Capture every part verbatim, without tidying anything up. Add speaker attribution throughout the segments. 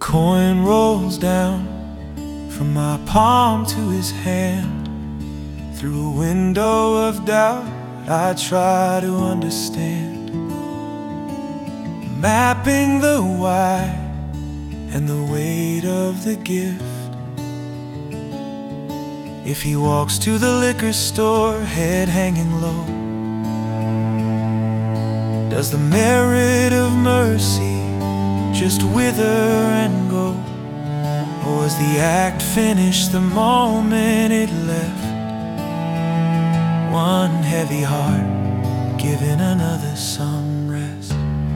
Speaker 1: coin rolls down from my palm to his hand. Through a window of doubt, I try to understand, mapping the why and the weight of the gift. If he walks to the liquor store, head hanging low, does the merit of mercy just wither and go? Or is the act finished the moment it left? One heavy heart giving another some rest.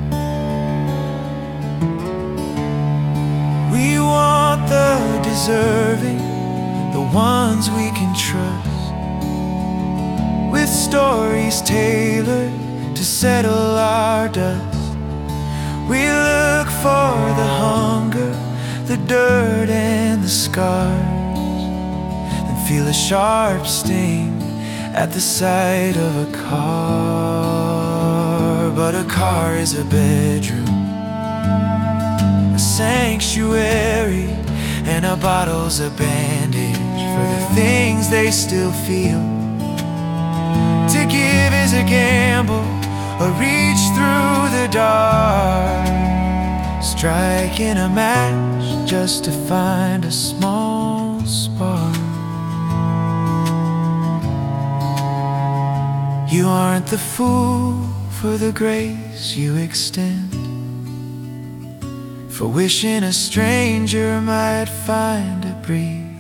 Speaker 1: We want the deserving, the ones we can trust, with stories tailored to settle our dust. We look for the hunger, the dirt and the scars, and feel a sharp sting at the sight of a car. But a car is a bedroom, a sanctuary, and a bottle's a bandage for the things they still feel. To give is a gamble, a reach through the dark, striking a match just to find a small spark. You aren't the fool for the grace you extend, for wishing a stranger might find a breeze.